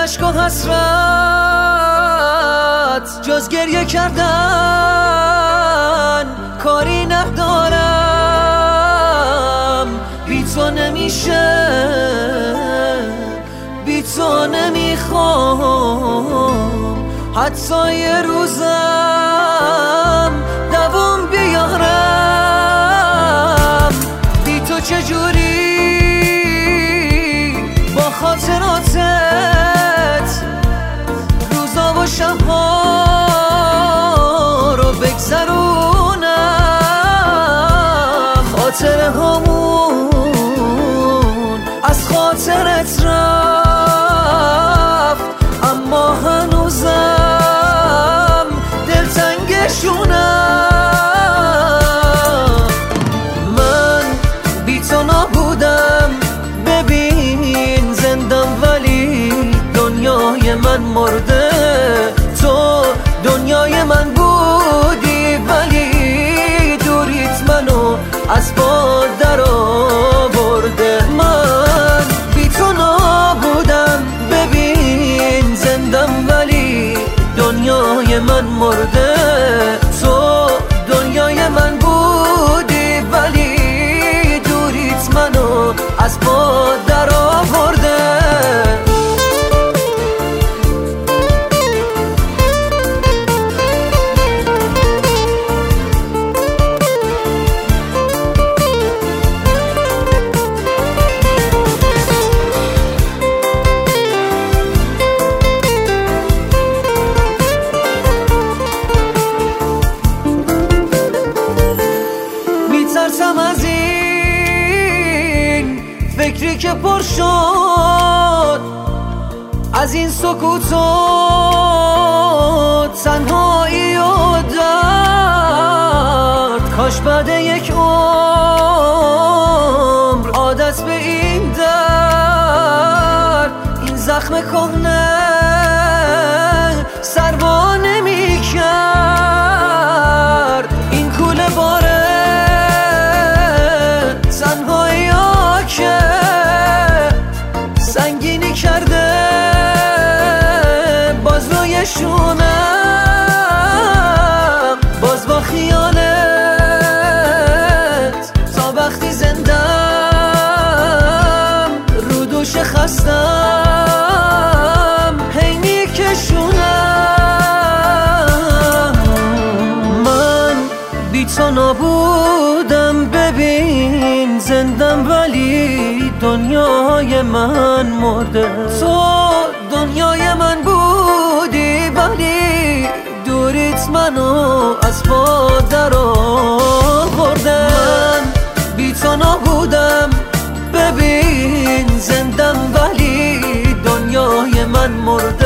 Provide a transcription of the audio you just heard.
اشک و حسرت جز گریه کردن کاری ندارم. بی تو نمیشه، بی تو نمیخوام حتی یه روزم دوام بیارم. بی تو چجوری با خاطراتت روزا و شبها رو بگذرونم. خاطره هامون از خاطرت رفت، اما هنوزم دلتنگشونم. من بی تو نبودم، ببین زندم ولی دنیای من مرده. تو دنیای من بودی ولی دوریت منو از پا در آورده. من بی تو نبودم، ببین زندم ولی دنیای من مرده. تو دنیای من بودی ولی دوریت منو از پا در آورده. میترسم از این فکری که پر شد، از این سکوت و تنهایی و درد. کاش بعد یک عمر عادت به این درد، این زخم کهنه سروا نمی کرد. این کوله باره تنهایی ها که سنگینی کرده باز روی شونم. باز با خیالت تا وقتی زندم رو دوش خستم هی میکشونم. من بی تو نبودم، ببین زندم ولی دنیای من مرده. تو دنیای من بودی ولی دوریت منو از پا در آورده. من بی تو نبودم، ببین زندم ولی دنیای من مرده.